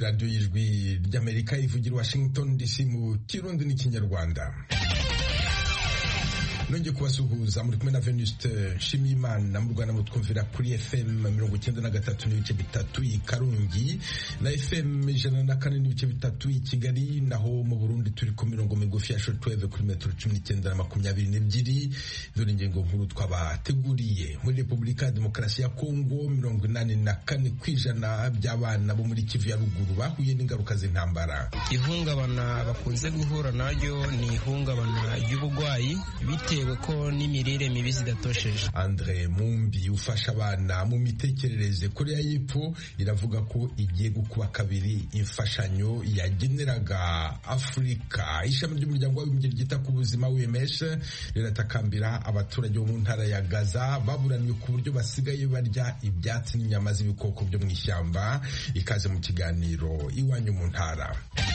radiyo y'ijwi ry'Amerika ivugira Washington DC mu Kirundi n'ikinyarwanda. Nongeye kubasuhuza muri kumwe na Venuste Nshimiyimana mu Rwanda mutwumvira kuri FM 93.3 i Karungi na FM 104.3 i Kigali, naho mu Burundi turi ku mirongo migufi ya shortwave kuri metero 19 na 22. Dore ingingo nkuru twabateguriye. Muri Repubulika ya Demokarasi ya Kongo 84% by'abana bo muri Kivu ya ruguru bahuye n'ingaruka z'intambara. Ihungabana bakunze guhura naryo ni ihungabana ry'ubugwayi bitewe ko n'imirire mibi zidatosheje. Andre Mumbi ufasha abana mu mitekerereze, Korea y'Epfo iravuga ko igiye gukuba kabiri imfashanyo yageneraga Afurika. Ishami ry'umuryango w'abibumbye ryita ku buzima WMS riratakambira abaturage bo mu ntara ya Gaza baburaniwe ku buryo basigaye barya ibyatsi n'inyama z'ibikoko byo mu ishyamba. Ikaze mu kiganiro Iwanyu mu ntara.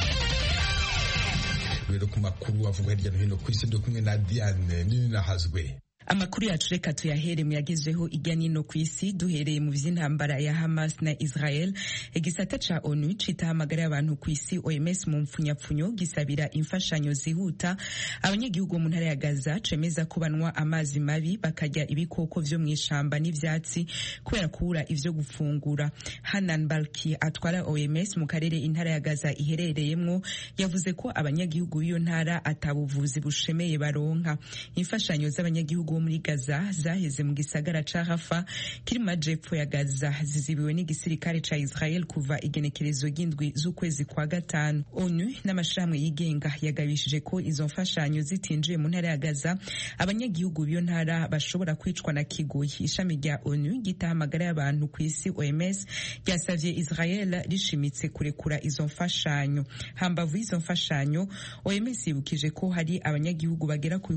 Rero ku makuru avuga hirya no hino ku isi, kumwe na Diane Ninahazwe. Amakuru yacu reka tuyahere mu yagezeho irya nino ku isi, duhereye mu vy'intambara ya Hamas na Israel. Igisata ca ONU citahamagara abantu ku isi OMS mu mpfunyapfunyo gisabira imfashanyo zihuta abanyagihugu mu ntara ya Gaza, cemeza ko banwa amazi mabi bakarya ibikoko vyo mw'ishamba n'ivyatsi kubera kubura ivyo gufungura. Hanan Balki atwara OMS mu karere intara ya Gaza iherereyemwo yavuze ko abanyagihugu b'iyo ntara atabuvuzi bushemeye baronka. Imfashanyo z'abanyagihugu muri Gaza zaheze mu gisagara ca Rafa kiri mu majepfo ya Gaza zizibiwe n'igisirikare ca Israel kuva igenekerezo ry'indwi z'ukwezi kwa gatanu. ONU n'amashirahamwe yigenga yagabishije ko izo mfashanyo zitinjiye mu ntara ya Gaza abanyagihugu b'iyo ntara bashobora kwicwa na kigoyi. Ishami rya ONU gitahamagara y'abantu ku isi OMS ryasavye Israel rishimitse kurekura izo mfashanyo. Hambavu izo mfashanyo, OMS yibukije ko hari abanyagihugu bagera ku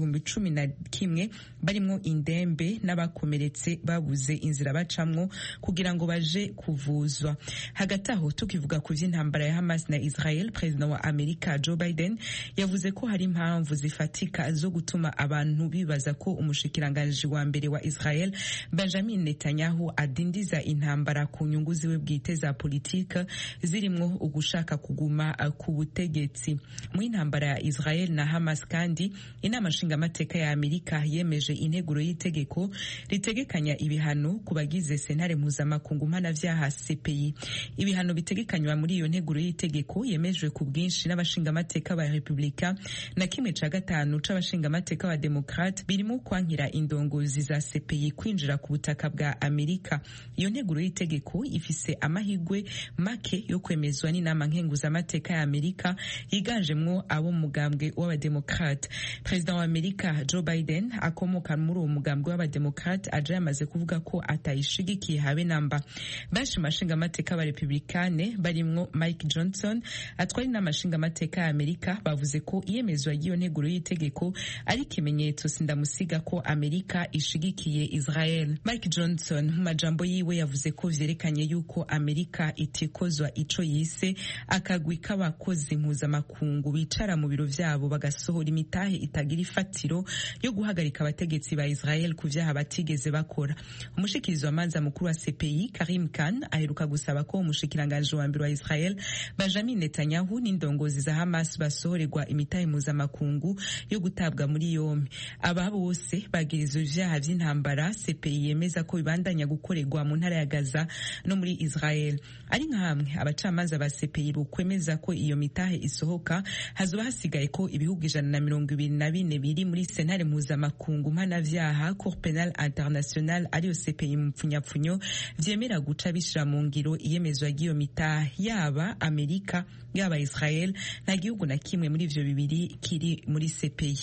11,000 barimwo indembe n'abakomeretse babuze inzira bacamwo kugira ngo baje kuvuzwa. Hagati aho tukivuga ku vy'intambara ya Hamas na Israel, President wa Amerika Joe Biden yavuze ko hari impamvu zifatika zo gutuma abantu bibaza ko umushikiranganje wa mbere wa Israel Benjamin Netanyahu adindiza intambara ku nyungu ziwe bwite za politika zirimwo ugushaka kuguma ku butegetsi. Mu intambara ya Israel na Hamas kandi inama nshingamateka ya Amerika yemeje integuro y'itegeko ritegekanya ibihano ku bagize sentare mpuzamakungu mpanavyaha CPI. Ibihano bitegekanywa muri iyo nteguro y'itegeko yemejwe ku bwinshi n'abashingamateka ba Republika na kimwe ca gatanu c'abashingamateka ba Democrat, birimo kwankira indongozi za CPI kwinjira ku butaka bwa Amerika. Iyo nteguro y'itegeko ifise amahigwe make yo kwemezwa n'inama nkenguzamateka ya Amerika yiganjemwo abo mugambwe w'abademocrat. President wa Amerika Joe Biden akomoka muri uwo mugambwe w'abademokrate aje yamaze kuvuga ko atayishigikiye habe namba. Benshi mashinga amateka ba Republikane barimwo Mike Johnson atwari n'amashinga amateka ya Amerika bavuze ko iyemezwa y'iyo nteguro y'itegeko ari ikimenyetso sindamusiga ko Amerika ishigikiye Israel. Mike Johnson mu majambo yiwe yavuze ko vyerekanye yuko Amerika itikozwa ico yise akagwi k'abakozi mpuzamakungu bicara mu biro vyabo bagasohora imitahe itagira ifatiro yo guhagarika abategetsi ba Israel ku vyaha batigeze bakora. Umushikirizi wa manza mukuru wa CPI Karim Khan aheruka gusaba ko umushikiranganje wa mbere wa Israel Benjamin Netanyahu n'indongozi za Hamas basohorerwa imitahe mpuzamakungu yo gutabwa muri yombi. Aba bose bagirizwa ivyaha vy'intambara CPI yemeza ko bibandanya gukorerwa mu ntara ya Gaza no muri Israel. Ari nka hamwe abacamanza ba CPI bukwemeza ko iyo mitahe isohoka, hazoba hasigaye ko ibihugu 124 biri muri sentare mpuzamakungu mpanavyaha Cour Penal International ariyo CPI mu mpfunyapfunyo vyemera guca bishira mu ngiro iyemezwa ry'iyo mitahe. Yaba Amerika yaba Israel nta gihugu na kimwe muri ivyo bibiri kiri muri CPI.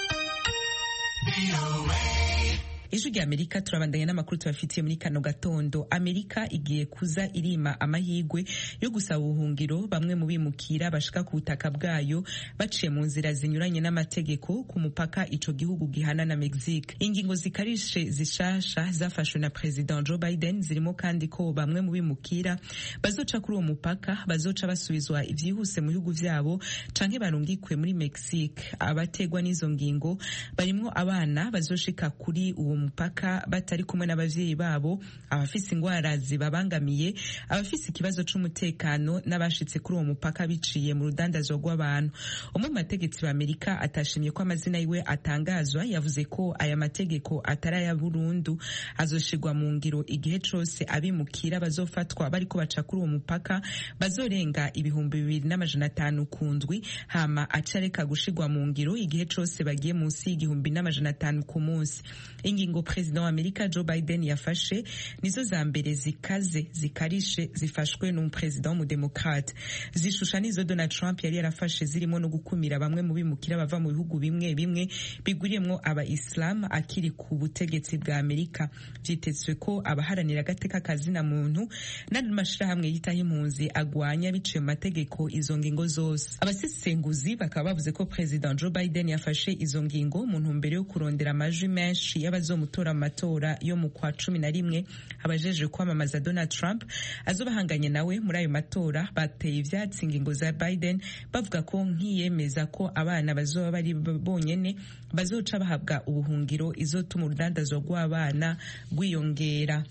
Ijwi rya Amerika turabandanya n'amakuru tubafitiye muri kano gatondo. Amerika igiye kuza irima amahigwe yo gusaba ubuhungiro bamwe mu bimukira bashika ku butaka bwayo baciye mu nzira zinyuranye n'amategeko ku mupaka ico gihugu gihana na Mexique. Ingingo zikarishe zishasha zafashwe na President Joe Biden zirimo kandi ko bamwe mu bimukira bazoca kuri uwo mupaka bazoca basubizwa ivyihuse mu bihugu vyabo canke barungikwe muri Mexique. Abategwa n'izo ngingo barimwo abana bazoshika kuri uwo mupaka batari kumwe n'abavyeyi babo, abafise ingwara zibabangamiye, abafise ikibazo c'umutekano n'abashitse kuri uwo mupaka biciye mu rudandazwa rw'abantu. Umwe mu bategetsi ba Amerika atashimye ko amazina yiwe atangazwa yavuze ko aya mategeko atari aya burundu, azoshirwa mu ngiro igihe cose abimukira bazofatwa bariko baca kuri uwo mupaka bazorenga 2,500 ku ndwi, hama acareka gushirwa mu ngiro igihe cose bagiye munsi y'1,500 ku munsi. Ingingo President wa Amerika Joe Biden yafashe nizo za mbere zikarishe zifashwe n'umupresident w'umudemokrate. Zishusha nizo Donald Trump yari yarafashe zirimo no gukumira bamwe mu bimukira bava mu bihugu bimwe bimwe biguriyemwo aba-Islam akiri ku butegetsi bwa Amerika. Vyitezwe ko abaharanira agateka kazina muntu n'amashirahamwe yitaho impunzi agwanya biciye mu mategeko izo ngingo zose. Abasesenguzi bakaba bavuze ko President Joe Biden yafashe izo ngingo mu ntumbero yo kurondera amajwi menshi y'abazomutora mu matora yo mu kwa 11. Abajeje kwamamaza Donald Trump azobahanganye nawe muri ayo matora bateye ivyatsi ingingo za Biden bavuga ko nkiyemeza ko abana bazoba bari bonyene bazoca bahabwa ubuhungiro izotuma urudandazwa rw'abana rwiyongera.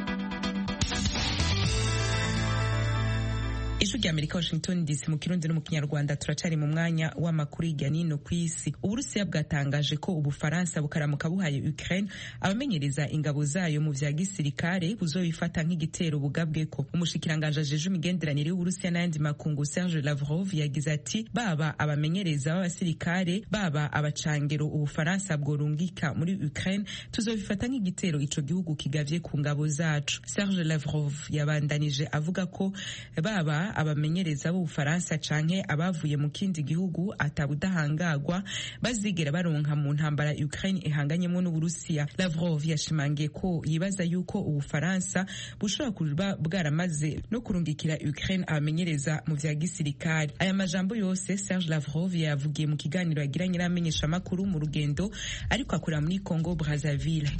Ijwi rya Amerika Washington DC mu Kirundi no mu Kinyarwanda. Turacari mu mwanya w'amakuru hirya n'ino kw'isi. Uburusiya bwatangaje ko Ubufaransa bukaramuka buhaye Ukraine abamenyereza ingabo zayo mu vya gisirikare buzobifata nk'igitero bugabweko. Umushikiranganje ajeje imigenderanire y'Uburusiya n'ayandi makungu Serge Lavrov yagize ati baba abamenyereza b'abasirikare baba abacangero Ubufaransa bworungika muri Ukraine tuzobifata nk'igitero ico gihugu kigavye ku ngabo zacu. Serge Lavrov yabandanije avuga ko baba abamenyereza b'Ubufaransa canke abavuye mu kindi gihugu atabudahangagwa bazigera baronka mu ntambara Ukraine ihanganyemo n'Uburusiya. Lavrov yashimangiye ko yibaza yuko Ubufaransa bushobora kuba bwaramaze no kurungikira Ukraine abamenyereza mu vya gisirikare. Aya majambo yose Serge Lavrov yavugiye mu kiganiro yagiranye n'amenyesha makuru mu rugendo ariko akorera muri Congo Brazzaville.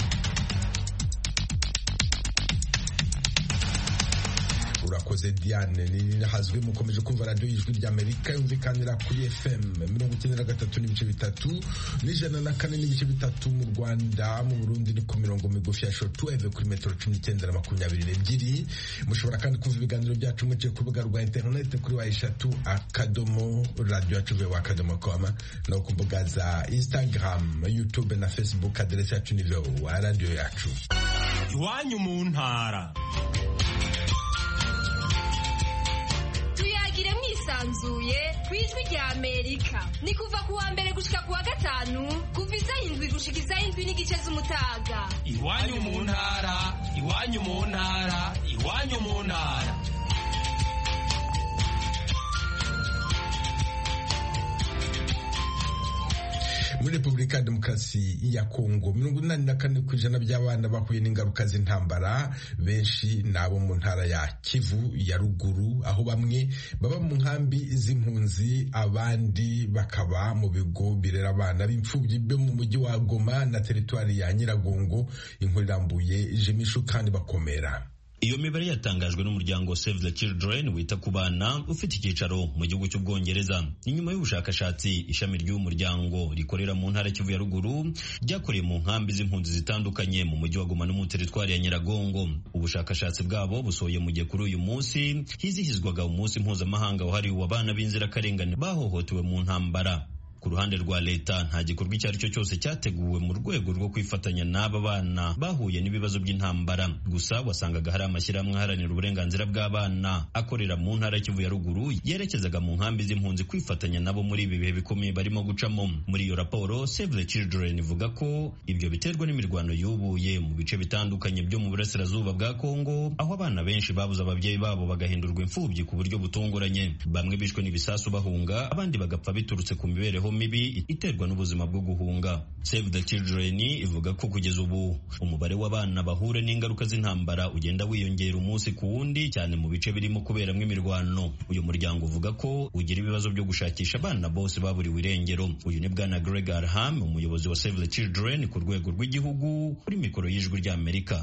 Urakoze Diane. Ni hazwe mukomeje kumva radio y'Ijwi ry'Amerika yumvikanira kuri FM 93.3 n'104.3 mu Rwanda. Mu Burundi ni ku mirongo migufi ya shortwave kuri metero 19.22. Mushobora kandi kumva ibiganiro byacu muciye ku rubuga rwa internet kuri wa3.radio.com no ku mbuga za Instagram, YouTube na Facebook. Adresse yacu ni radio yacu. Iwanyu mu ntara. Tuyagire mwisanzuye kwijwi rya Amerika. Ni kuva ku wa mbere gushika ku wa gatanu kuva isaha 7 gushika isaha 7:30 z'umutaga. Iwanyu mu ntara, iwanyu mu ntara, iwanyu mu ntara. Muri Republika ya Demokarasi ya Kongo 84% by'abana bahuye n'ingaruka z'intambara, benshi nabo mu ntara ya Kivu ya ruguru, aho bamwe baba mu nkambi z'impunzi abandi bakaba mu bigo birera abana b'imfubyi byo mu mujyi wa Goma na teritwari ya Nyiragongo. Inkuru irambuye Jemishu kandi bakomera. Iyo mibare yatangajwe n'umuryango Save the Children wita ku bana ufite icyicaro mu gihugu cy'Ubwongereza. Inyuma y'ubushakashatsi, ishami ry'uwo muryango rikorera mu ntara Kivu ya ruguru ryakoreye mu nkambi z'impunzi zitandukanye mu mujyi wa Goma no mu teritwari ya Nyiragongo. Ubushakashatsi bwabo busohoye mu gihe kuri uyu munsi hizihizwaga umunsi mpuzamahanga wahariwe abana b'inzirakarengane bahohotewe mu ntambara. Ku ruhande rwa leta nta gikorwa icyo ari cyo cyose cyateguwe mu rwego rwo kwifatanya n'aba bana bahuye n'ibibazo by'intambara. Gusa wasangaga hari amashyirahamwe aharanira uburenganzira bw'abana akorera mu ntara Kivu ya ruguru yerekezaga mu nkambi z'impunzi kwifatanya nabo muri ibi bihe bikomeye barimo gucamo. Muri iyo raporo Save the Children ivuga ko ibyo biterwa n'imirwano yubuye mu bice bitandukanye byo mu burasirazuba bwa Kongo, aho abana benshi babuze ababyeyi babo bagahindurwa imfubyi ku buryo butunguranye. Bamwe bishwe n'ibisasu bahunga, abandi bagapfa biturutse ku mibereho mibi iterwa n'ubuzima bwo guhunga. Save the Children ivuga ko kugeza ubu umubare w'abana bahura n'ingaruka z'intambara ugenda wiyongera umunsi ku wundi, cyane mu bice birimo kuberamo imirwano. Uyu muryango uvuga ko ugira ibibazo byo gushakisha abana bose baburiwe irengero. Uyu ni Bwana Greg Arham, umuyobozi wa Save the Children ku rwego rw'igihugu, kuri mikoro y'Ijwi ry'Amerika.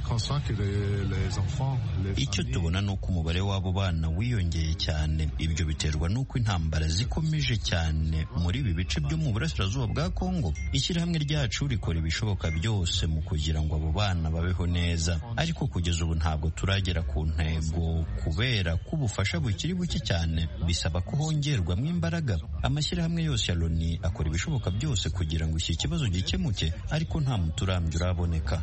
Icyo tubona ni uko umubare w'abo bana wiyongeye cyane. Ibyo biterwa n'uko intambara zikomeje cyane muri muri ibi bice byo mu burasirazuba bwa Kongo. Ishyirahamwe ryacu rikora ibishoboka byose mu kugira ngo abo bana babeho neza, ariko kugeza ubu ntabwo turagera ku ntego kubera ko ubufasha bukiri buke cyane. Bisaba ko hongerwamo imbaraga. Amashyirahamwe yose ya Loni akora ibishoboka byose kugira ngo iki kibazo gikemuke, ariko nta muti urambye uraboneka.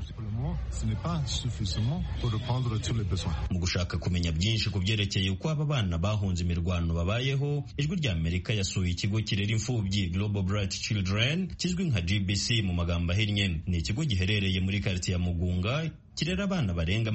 Mu gushaka kumenya byinshi ku byerekeye uko aba bana bahunze imirwano babayeho, Ijwi rya Amerika yasuye ikigo kirera imfubyi Global Bright Children kizwi nka GBC mu magambo ahinnye. Ni ikigo giherereye muri quartier ya Mugunga, kirera abana barenga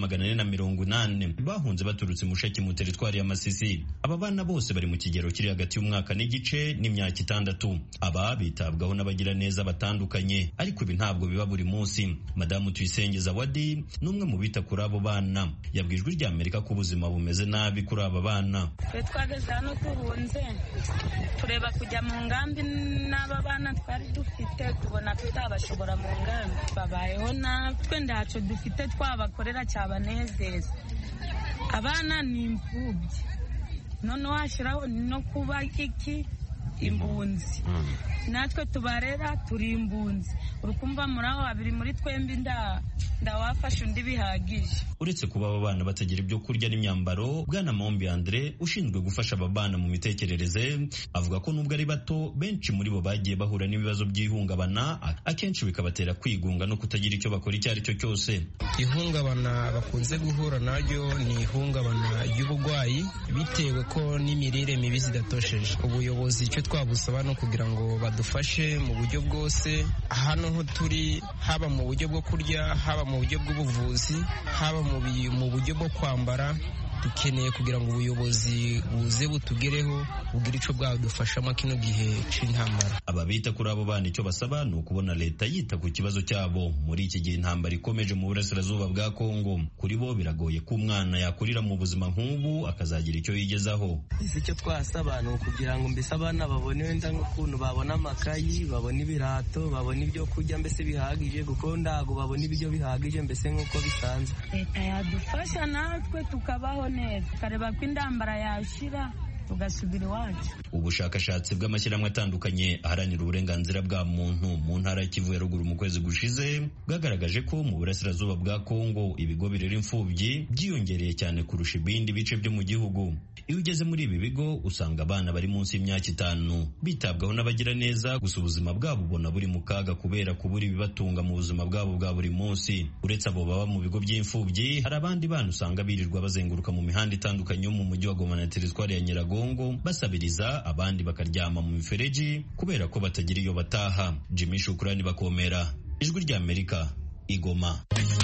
480 bahunze baturutse Mushaki mu teritwari ya Masisi. Aba bana bose bari mu kigero kiri hagati y'umwaka n'igice n'imyaka 6. Aba bitabwaho n'abagira neza batandukanye, ariko ibi ntabwo biba buri munsi. Madamu Tuyisenge Zawadi n'umwe mu bita kuri abo bana yabwijwe rya Amerika ko ubuzima bumeze nabi kuri aba bana. Twageze hano tuhunze tureba kujya mu ngambi, n'aba bana twari dufite tubona tutabashobora mu ngambi, babayeho natwe ndaco dufite twabakorera cyabanezeza. Abana ni imfubyi, none washiraho no kuba iki imbunzi, natwe tubarera turi imbunzi. Urukumva muraho babiri muri twembi ndawafasha undi bihagije. Uretse kuba aba bana batagira ibyo kurya n'imyambaro, Bwana Mombi Andre ushinzwe gufasha aba bana mu mitekerereze avuga ko nubwo ari bato, benshi muri bo bagiye bahura n'ibibazo by'ihungabana, akenshi bikabatera kwigunga no kutagira icyo bakora icyo ari cyo cyose. Ihungabana bakunze guhura naryo ni ihungabana ry'ubugwayi bitewe ko n'imirire mibi zidatosheje. Ubuyobozi icyo twabusaba no kugira ngo badufashe mu buryo bwose, hano ho turi, haba mu buryo bwo kurya, haba mu buryo bw'ubuvuzi, haba mu buryo bwo kwambara. Dukeneye kugira ngo ubuyobozi buze butugereho bugira ico bwadufashamo kino gihe c'intambara. Aba bita kuri abo bana icyo basaba ni ukubona leta yita ku kibazo cyabo muri iki gihe intambara ikomeje mu burasirazuba bwa Kongo. Kuri bo biragoye ko umwana yakurira mu buzima nk'ubu akazagira icyo yigezaho. Icyo twasaba ni ukugira ngo mbese abana babone wenda nk'ukuntu babona amakayi, babona ibirato, babona ibyo kurya mbese bihagije, kuko ndago babona ibyo bihagije mbese nk'uko bisanzwe. Leta yadufasha natwe tukabaho neza, kareba ko indambara yashira tugasubira iwacu. Ubushakashatsi bw'amashyirahamwe atandukanye aharanira uburenganzira bwa muntu mu ntara ya Kivu ya ruguru mu kwezi gushize bwagaragaje ko mu burasirazuba bwa Kongo ibigo birera imfubyi byiyongereye cyane kurusha ibindi bice byo mu gihugu. Iyo ugeze muri ibi bigo usanga abana bari munsi y'imyaka 5 bitabwaho n'abagira neza, gusa ubuzima bwabo ubona buri mu kaga kubera kubura ibibatunga mu buzima bwabo bwa buri munsi. Uretse abo baba mu bigo by'imfubyi, hari abandi bana usanga birirwa bazenguruka mu mihanda itandukanye yo mu mujyi wa Goma na teritwari ya Nyiragongo basabiriza, abandi bakaryama mu mifereji kubera ko batagira iyo bataha. Jimmy Shukrani Bakomera, Ijwi rya Amerika, Igoma.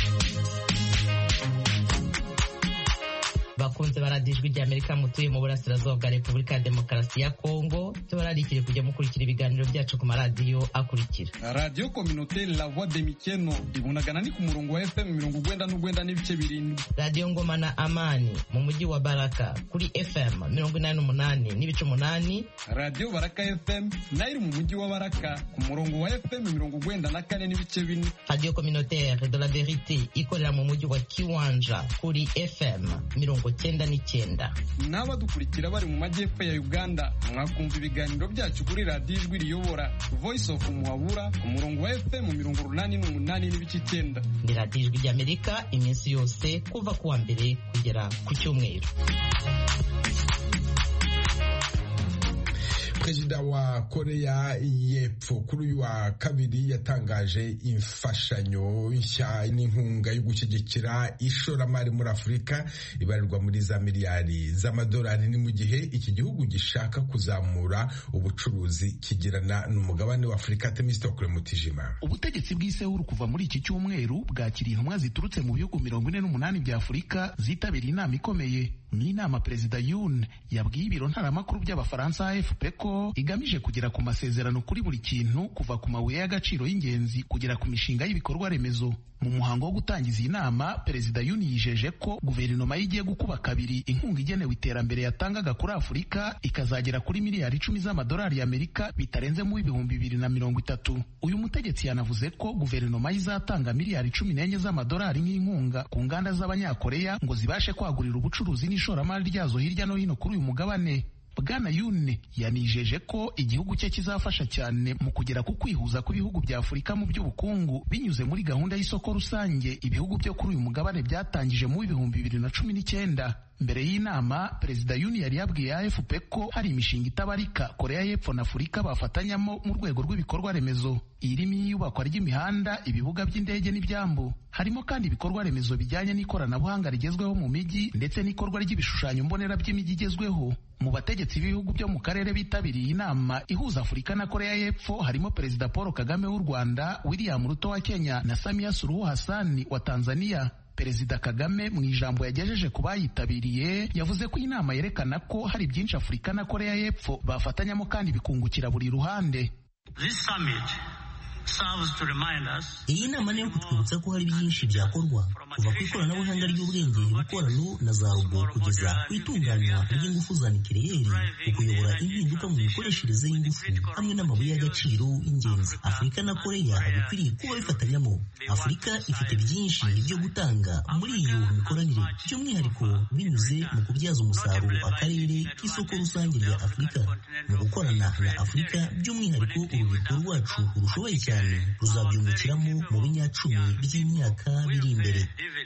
Bakunze baradijwi rya Amerika mutuye mu burasirazuba bwa Repubulika ya Demokarasi ya Kongo, tubararikire kujya mukurikira ibiganiro byacu ku maradiyo akurikira: Radio Communautaire La Voix de Mikeno ibunagana ni ku murongo wa FM 99 n'ibice 7, Radio Ngoma na Amani mu mujyi wa Baraka kuri FM 88 n'ibice 8, Radio Baraka FM nayo mu mujyi wa Baraka ku murongo wa FM 94 n'ibice 4, Radio Communautaire de la Vérité ikorera mu mujyi wa Kiwanja kuri FM 99. N'abadukurikira bari mu majyepfo ya Uganda mwakumva ibiganiro byacu kuri Radio Ijwi Riyobora Voice of Muhabura ku murongo wa FM 88 n'ibice 9. Ni Radio Ijwi rya Amerika iminsi yose kuva kuwa mbere kugera ku cyumweru. Perezida wa Korea y'Epfo kuri uyu wa kabiri yatangaje imfashanyo nshya n'inkunga yo gushyigikira ishoramari muri Afurika ibarirwa muri za miliyari z'amadolari. Ni mu gihe iki gihugu gishaka kuzamura ubucuruzi kigirana n'umugabane wa Afurika. Temistokle Mutijima. Ubutegetsi bw'Isehuru kuva muri iki cyumweru bwakiriye intumwa ziturutse mu bihugu 48 bya Afurika zitabiriye inama ikomeye. Ni inama Perezida Yoon yabwiye ibiro ntaramakuru by'Abafaransa AFP ko igamije kugera ku masezerano kuri buri kintu kuva ku mabuye y'agaciro y'ingenzi kugera ku mishinga y'ibikorwa remezo. Mu muhango wo gutangiza iyi nama, Perezida Yoon yijeje ko guverinoma igiye gukuba kabiri inkunga igenewe iterambere yatangaga kuri Afurika ikazagera kuri miliyari 10 z'amadolari y'Amerika bitarenze mu 2030. Uyu mutegetsi yanavuze ko guverinoma izatanga miliyari 14 z'amadolari nk'inkunga ku nganda z'Abanyakoreya ngo zibashe kwagurira ubucuruzi n'ishoramari ryazo hirya no hino kuri uyu mugabane. Bwana Yune yanijeje ko igihugu cye kizafasha cyane mu kugera ku kwihuza kw'ibihugu bya Afurika mu by'ubukungu binyuze muri gahunda y'isoko rusange ibihugu byo kuri uyu mugabane byatangije mu 2019. Mbere y'inama Perezida Yune yari yabwiye AFP ko hari imishinga itabarika Korea y'Epfo na Afurika bafatanyamo mu rwego rw'ibikorwa remezo irimo iyubakwa ry'imihanda, ibibuga by'indege n'ibyambu. Harimo kandi ibikorwa remezo bijyanye n'ikoranabuhanga rigezweho mu mijyi ndetse n'ikorwa ry'ibishushanyo mbonera by'imijyi igezweho. Mu bategetsi b'ibihugu byo mu karere bitabiriye inama ihuza Afurika na Korea y'Epfo harimo Perezida Paul Kagame w'u Rwanda, William Ruto wa Kenya na Samia Suluhu Hassan wa Tanzania. Perezida Kagame mu ijambo yagejeje ku bayitabiriye yavuze ko inama yerekana ko hari byinshi Afurika na Korea y'Epfo bafatanyamo kandi bikungukira buri ruhande. Iyi nama niyo kutwibutsa ko hari byinshi byakorwa kuva ku ikoranabuhanga ry'ubwenge bukorano na za robo kugeza ku itunganywa ry'ingufu za nikireyeri, ukuyobora impinduka mu mikoreshereze y'ingufu hamwe n'amabuye y'agaciro y'ingenzi. Afurika na Korea bikwiriye kuba bifatanyamo. Afurika ifite byinshi byo gutanga muri iyo mikoranire, by'umwihariko binyuze mu kubyaza umusaruro akarere k'isoko rusange rya Afurika. Mu gukorana na Afurika by'umwihariko urubyiruko rwacu rushoboye cyane ruzabyungukiramo mu binyacumi by'imyaka biri imbere.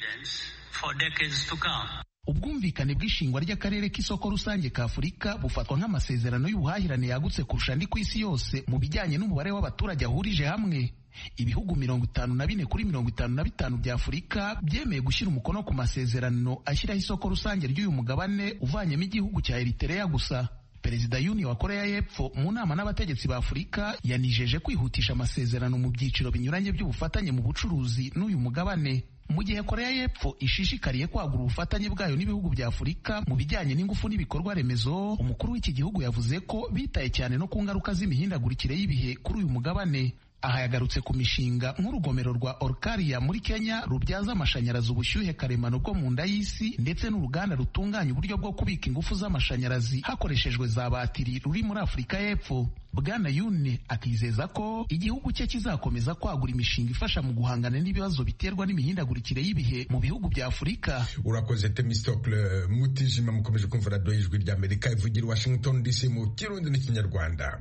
Ubwumvikane bw'ishingwa ry'akarere k'isoko rusange ka Afurika bufatwa nk'amasezerano y'ubuhahirane yagutse kurusha andi ku isi yose mu bijyanye n'umubare w'abaturage ahurije hamwe. Ibihugu 54 kuri 55 bya Afurika byemeye gushyira umukono ku masezerano ashyiraho isoko rusange ry'uyu mugabane uvanyemo igihugu cya Eritrea gusa. Perezida Yune wa Korea y'Epfo mu nama n'abategetsi ba Afurika yanijeje kwihutisha amasezerano mu byiciro binyuranye by'ubufatanye mu bucuruzi n'uyu mugabane. Mu gihe Korea y'Epfo ishishikariye kwagura ubufatanye bwayo n'ibihugu bya Afurika mu bijyanye n'ingufu n'ibikorwa remezo, umukuru w'iki gihugu yavuze ko bitaye cyane no ku ngaruka z'imihindagurikire y'ibihe kuri uyu mugabane. Aha yagarutse ku mishinga nk'urugomero rwa Olkaria muri Kenya rubyaza amashanyarazi ubushyuhe karemano bwo mu nda y'isi ndetse n'uruganda rutunganya uburyo bwo kubika ingufu z'amashanyarazi hakoreshejwe za batiri ruri muri Afurika y'Epfo. Bwana Yune akizeza ko igihugu cye kizakomeza kwagura imishinga ifasha mu guhangana n'ibibazo biterwa n'imihindagurikire y'ibihe mu bihugu bya Afurika. Urakoze Temistocle Mutijima. Mukomeje kumva Radio Ijwi ry'Amerika ivugira i Washington DC mu Kirundi n'Ikinyarwanda.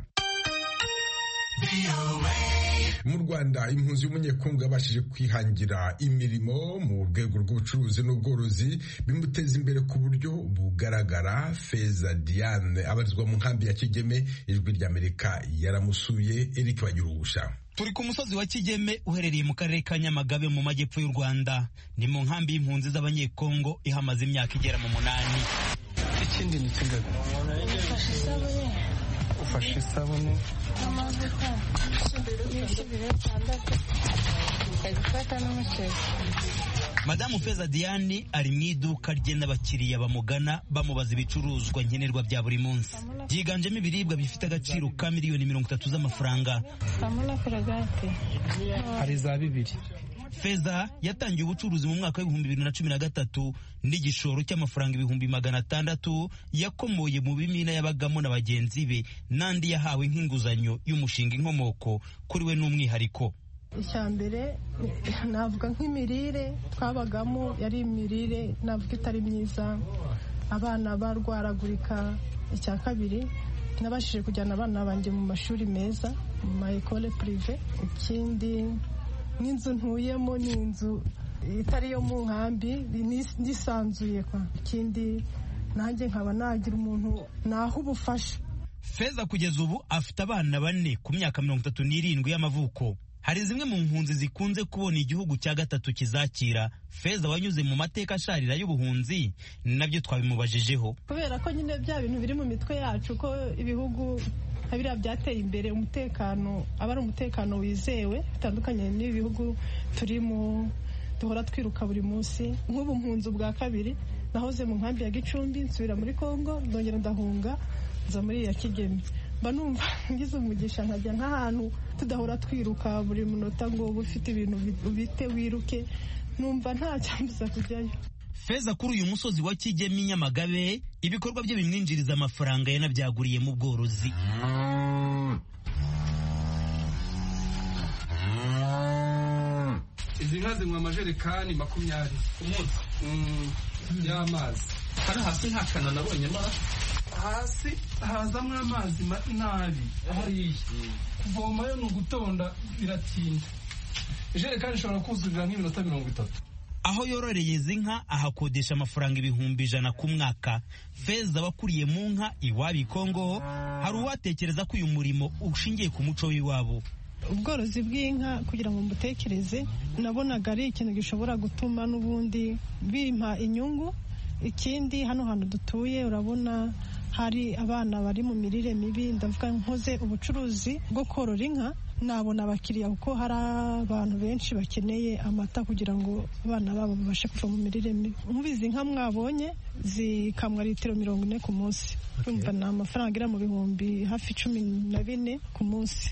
Mu Rwanda impunzi y'umunyekongo yabashije kwihangira imirimo mu rwego rw'ubucuruzi n'ubworozi bimuteza imbere ku buryo bugaragara. Feza Diane abarizwa mu nkambi ya Kigeme, Ijwi ry'Amerika yaramusuye. Eric Bagirugusha. Turi ku musozi wa Kigeme uherereye mu karere ka Nyamagabe mu majyepfo y'u Rwanda. Ni mu nkambi y'impunzi z'abanyekongo ihamaze imyaka igera mu 8. Ikindi ni kingaga? Ufashe isabune amavuta n'ibiro bitandatu ukagifata n'umuceri. Madamu Feza Diane ari mu iduka rye n'abakiriya bamugana bamubaza ibicuruzwa nkenerwa bya buri munsi, byiganjemo ibiribwa bifite agaciro ka miliyoni 30 z'amafaranga. Hari za 2. Feza yatangiye ubucuruzi mu mwaka wa 2013 n'igishoro cy'amafaranga 600,000 yakomoye mu bimina yabagamo na bagenzi be n'andi yahawe nk'inguzanyo y'umushinga inkomoko kuri we n'umwihariko. Icyambere navuga nk'imirire twabagamo yari imirire navuga itari myiza, abana barwaragurika. Icya kabiri nabashije kujyana abana banjye mu mashuri meza mu ma école privé. Ikindi n'inzu ntuyemo ni inzu itari yo mu nkambi nisanzuye kwa. Ikindi nanjye nkaba nagira umuntu naho ubufasha. Feza kugeza ubu afite abana 4 ku myaka 37 y'amavuko. Hari zimwe mu mpunzi zikunze kubona igihugu cya gatatu kizakira. Feza wanyuze mu mateka asharira y'ubuhunzi nabyo twabimubajejeho. Kubera ko nyine bya bintu biri mu mitwe yacu ko ibihugu habira byateye imbere umutekano abari umutekano wizewe bitandukanye n'ibihugu turimo duhora twiruka buri munsi. Nk'ubu mpunzi bwa kabiri nahoze mu nkambi ya Gicumbi nsubira muri Kongo ndongera ndahunga nza muri ya Kigeme. Mba numva ngize umugisha nkajya nk'ahantu tudahora twiruka buri munota ngo ufite ibintu ubite wiruke, numva nta cyambuza kujyayo. Feza kuri uyu musozi wa Kigeme Nyamagabe ibikorwa bye bimwinjiriza amafaranga yanabyaguriye mu bworozi. Izi nka zinywa amajerekani 20 umunsi y'amazi. Hari hasi nta kana nabonye hasi hazamwo amazi nabi hariya kuvomayo ni ugutonda biratinda ijerekani ishobora kuzurira nk'iminota 30. aho yororeye izi nka ahakodesha amafaranga 100,000 ku mwaka. Feza abakuriye mu nka iwabo Kongo hari uwatekereza ko uyu murimo ushingiye ku muco w'iwabo. Ubworozi bw'inka kugira ngo mbutekereze nabonaga ari ikintu gishobora gutuma n'ubundi bimpa inyungu. Ikindi hano hantu dutuye urabona hari abana bari mu mirire mibi, ndavuga nkoze ubucuruzi bwo korora inka nabona abakiriya kuko hari abantu benshi bakeneye amata kugira ngo abana babo babashe kuva mu mirire mibi. Mubizi nka mwabonye zikamwa litiro 40 ku munsi. Urumva ni amafaranga agera mu bihumbi hafi 14 ku munsi.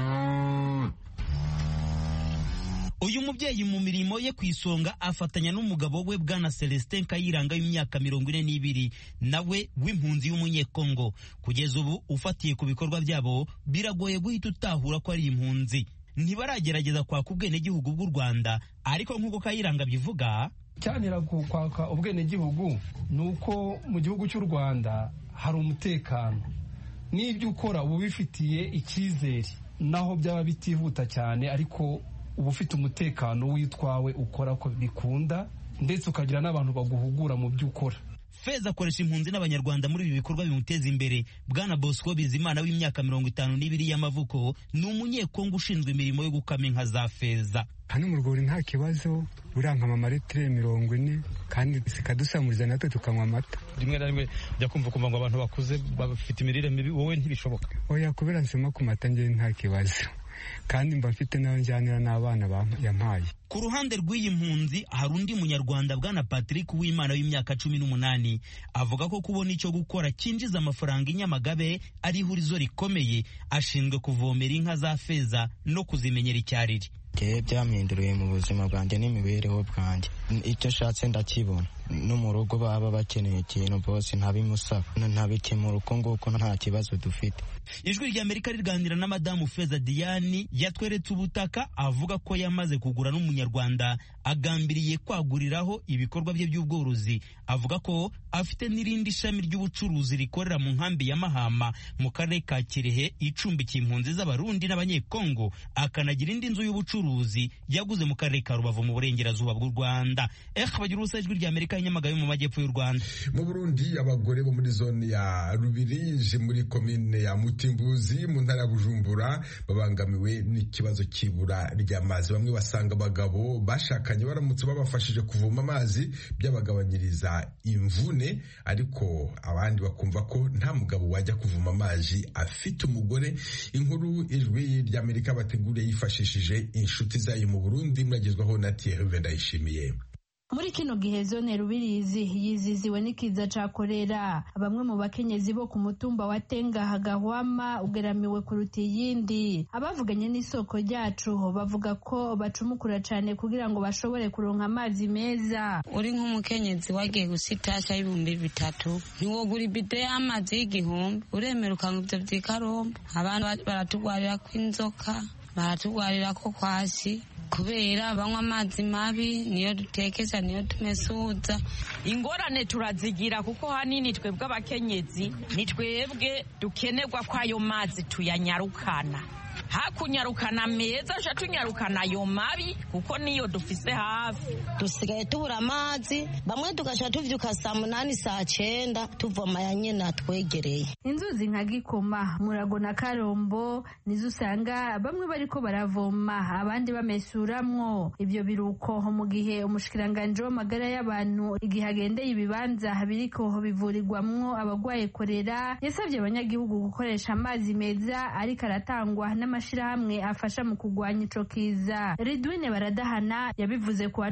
Uyu mubyeyi mu mirimo ye ku isonga afatanya n'umugabo we Bwana Celestin Kayiranga y'imyaka 42 nawe w'impunzi y'umunyekongo. Kugeza ubu ufatiye ku bikorwa byabo biragoye guhita utahura ko ari impunzi. Ntibaragerageza kwaka ubwenegihugu bw'u Rwanda, ariko nk'uko Kayiranga bivuga cyanira kwaka ubwenegihugu nuko mu gihugu cy'u Rwanda hari umutekano n'ibyo ukora ubu bifitiye icyizere, naho byaba bitihuta cyane ariko uba ufite umutekano witwawe ukora ko bikunda ndetse ukagira n'abantu baguhugura mu byo ukora. Feza akoresha impunzi n'abanyarwanda muri ibi bikorwa bimuteza imbere. Bwana Bosco Bizimana w'imyaka 52 y'amavuko ni umunyekongo ushinzwe imirimo yo gukama inka za Feza. Hano mu rwuri nta kibazo urankama amaritire 40 kandi sikadusamuriza natwe tukanywa amata. Rimwe na rimwe jya kumva ngo abantu bakuze bafite imirire mibi, wowe ntibishoboka. Oya, kubera nsoma ku mata ngiye nta kibazo kandi mba mfite nayo njyanira n'abana yampaye. Ku ruhande rw'iyi mpunzi hari undi munyarwanda Bwana Patrick Uwimana w'imyaka 18 avuga ko kubona icyo gukora cyinjiza amafaranga inyamagabe ari ihurizo rikomeye. Ashinzwe kuvomera inka za Feza no kuzimenyera icyariri. Byampinduriye mu buzima bwanjye n'imibereho bwanjye. Icyo shatse ndakibona. No mu rugo baba bakeneye ikintu bose ntabimusaba ntabikemura uko nguko nta kibazo dufite. Ijwi ry'Amerika riganira na Madamu Feza Diane yatweretse ubutaka avuga ko yamaze kugura n'umunyarwanda agambiriye kwaguriraho ibikorwa bye by'ubworozi. Avuga ko afite n'irindi shami ry'ubucuruzi rikorera mu nkambi ya Mahama mu karere ka Kirehe icumbikiye impunzi z'abarundi n'abanyekongo, akanagira indi nzu y'ubucuruzi yaguze mu karere ka Rubavu mu burengerazuba bw'u Rwanda. Bagira ubusa ijwi ry'Amerika Nyamagabe mu majyepfo y'u Rwanda. Mu Burundi abagore bo muri zone ya Rubirizi muri komine ya Mutimbuzi mu ntara ya Bujumbura babangamiwe n'ikibazo cy'ibura ry'amazi. Bamwe basanga abagabo bashakanye baramutse babafashije kuvoma amazi byabagabanyiriza imvune, ariko abandi bakumva ko nta mugabo wajya kuvoma amazi afite umugore. Inkuru ijwi ry'Amerika bateguriye yifashishije inshuti zayo mu Burundi mwagezwaho na Thierry Ndayishimiye. Muri kino gihe zone Rubirizi yiziziwe n'ikiza ca kolera. Bamwe mu bakenyezi bo ku mutumba wa Tenga Hagahwama ugeramiwe kuruta iyindi. Abavuganye n'isoko ryacu bavuga ko bacumukura cane kugira ngo bashobore kuronka amazi meza. Uri nk'umukenyezi wagiye gusitasha 3,000 ntiwogura ibide y'amazi y'igihumbi, uremera ukanga ivyo vy'ikarombo. Abantu baratugwarira kw'inzoka, baratugwarira ko kwasi kubera banywa amazi mabi, niyo dutekesha niyo tumesuza. Ingorane turazigira kuko hanini twebwe abakenyezi ni twebwe dukenerwa ko ayo mazi tuyanyarukana. Hakunyarukana meza sha tunyarukana ayo mabi kuko niyo dufise hafi. Dusigaye tubura amazi, bamwe tugasha tuvyuka saa 8 saa 9 tuvoma yanyene atwegereye. Inzuzi nka Gikoma, Murago na Karombo nizo usanga bamwe bariko baravoma abandi bamesuramwo. Ibyo biruko mu gihe umushikiranganje w'amagara y'abantu igihe agendeye ibibanza biriko bivurirwamwo abagwaye kolera yasabye abanyagihugu gukoresha amazi meza ariko aratangwa n'amashirahamwe afasha mu kugwanya ico kiza. Ridwine Baradahana yabivuze ku wa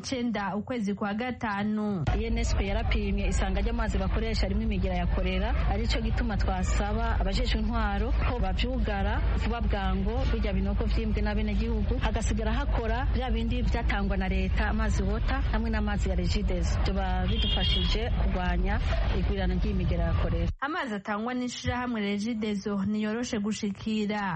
19 ukwezi kwa gatanu. UNSP yarapimye isanga ry'amazi bakoresha rimwe imigira ya kolera, arico gituma twasaba abajejwe intwaro ko bavyugara vuba bwango bijya binoko vyimbwe n'abene gihugu hagasigara hakora bya bindi byatangwa na leta, amazi wota hamwe n'amazi ya Regideso. Byo bidufashije kugwanya igwirana ry'imigera ya kolera. Amazi atangwa n'ishirahamwe Regideso niyoroshe gushikira. Abanyagihugu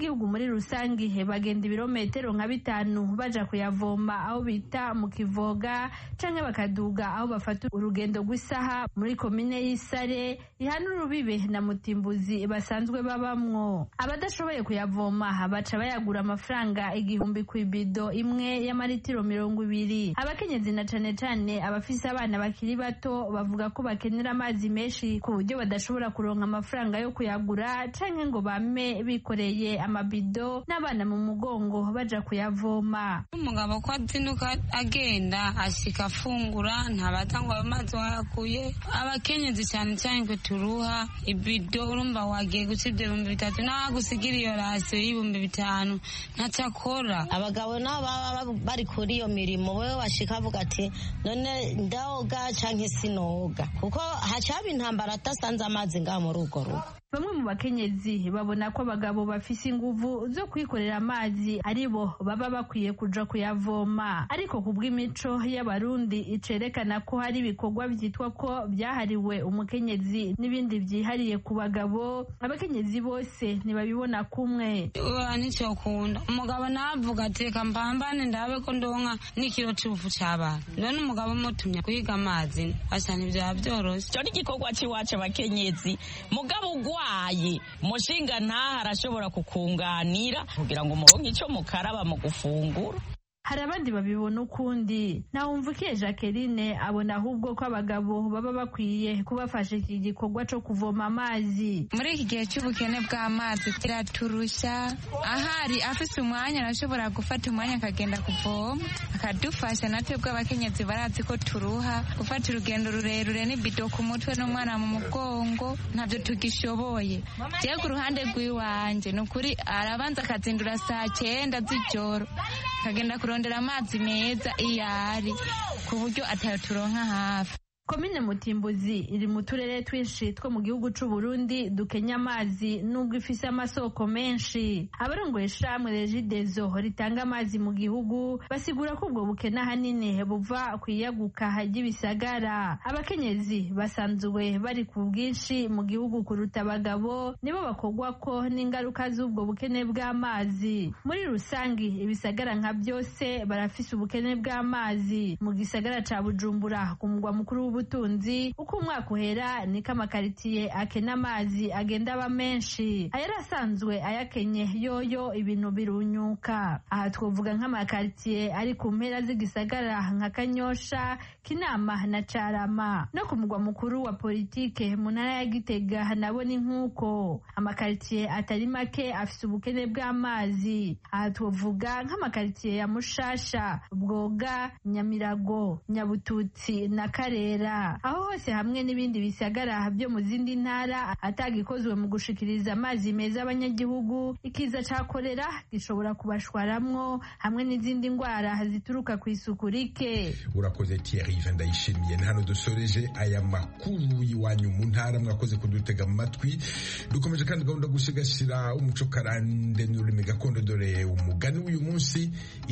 abanyagihugu muri rusange bagenda ibirometero nka 5 baja kuyavoma aho bita mu Kivoga canke bakaduga aho bafata urugendo rw'isaha muri komine y'Isare ihana urubibe na Mutimbuzi basanzwe babamwo. Abadashoboye kuyavoma baca bayagura amafaranga 1000 ku ibido imwe y'amaritiro 200. Abakenyezi na cane cane abafise abana bakiri bato bavuga ko bakenera amazi menshi ku buryo badashobora kuronka amafaranga yo kuyagura canke ngo bame bikoreye amabido n'abana mu mugongo baja kuyavoma. Umugabo ko azinduka agenda ashika afungura ntabaza ngo amazi wayakuye. Abakenyezi cyane cyane kwe turuha ibido urumva wagiye gucibye 3,000 nagusigira iyo rasiyo y'5,000 ntacakora. Abagabo nabo baba bari kuri iyo mirimo wewe washika avuga ati none ndaoga canke sinoga kuko hacaba intambara atasanze amazi ngaho muri urwo rugo. Bamwe mu bakenyezi babona ko abagabo bafise inguvu zo kwikorera amazi aribo baba bakwiye kuja kuyavoma, ariko kubw'imico y'abarundi icerekana ko hari ibikorwa vyitwa ko byahariwe umukenyezi n'ibindi vyihariye ku bagabo. Abakenyezi bose ntibabibona kumwe. Nico kunda umugabo navuga ati reka mpambane ndabe ko ndonka n'ikiro cy'ubufu c'abana. None umugabo mutumye kuhiga amazi asana ibya byoroshe. Cyo n'igikorwa ciwacu abakenyezi mugabo aye mushinga ntaha arashobora kukunganira kugira ngo muronke ico mukaraba mu gufungura. Hari abandi babibona ukundi. Ntawumvukiye Jacqueline abona ahubwo ko abagabo baba bakwiye kubafasha iki gikorwa cyo kuvoma amazi. Muri iki gihe cy'ubukene bw'amazi kiraturusha, ahari afise umwanya arashobora gufata umwanya akagenda kuvoma akadufasha. Natwe bw'abakenyezi barazi ko turuha gufata urugendo rurerure n'ibido ku mutwe n'umwana mu mugongo ntabyo tugishoboye. Je ku ruhande rw'iwanje nukuri arabanza akazindura saa 9 z'ijoro akagenda kurondera amazi meza iyari ku buryo ataturonka hafi. Komine Mutimbuzi iri mu turere twinshi two mu gihugu c'u Burundi dukenya amazi nubwo ifise amasoko menshi. Abarongoye ishamwe Regideso ritanga amazi mu gihugu basigura ko ubwo bukene ahanini buva kwiyaguka ry'ibisagara. Abakenyezi basanzwe bari ku bwinshi mu gihugu kuruta abagabo, nibo bakogwa ko n'ingaruka z'ubwo bukene bw'amazi. Muri rusangi ibisagara nka byose barafise ubukene bw'amazi. Mu gisagara ca Bujumbura ku mugwa mukuru ubutunzi uko umwaka uhera niko amakaritiye akena amazi agenda aba menshi. Ayarasanzwe ayakenye yoyo ibintu birunyuka. Aha twovuga nk'amakaritiye ari ku mpera z'igisagara nka Kanyosha, Kinama na Carama. No ku mugwa mukuru wa politike mu ntara ya Gitega nabo ni nk'uko. Amakaritiye atari make afise ubukene bw'amazi. Aha twovuga nk'amakaritiye ya Mushasha, Bwoga, Nyamirago, Nyabututsi na Karera. Aho hose hamwe n'ibindi bisagara byo mu zindi ntara atagikozwe mu gushikiriza amazi meza abanyagihugu, ikiza ca kolera gishobora kubashwaramwo hamwe n'izindi ndwara zituruka ku isuku rike. Urakoze Thierry Vandayishimiye. Hano dusoreje aya makuru y'iwanyu mu ntara. Mwakoze kudutega mu matwi. Dukomeje kandi gahunda gusigasira umuco karande n'ururimi gakondo. Dore umugani w'uyu munsi: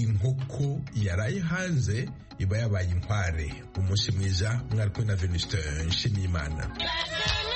inkoko yaraye hanze iba yabaye inkware. Umunsi mwiza. Mwari kumwe na Venuste Nshimiyimana.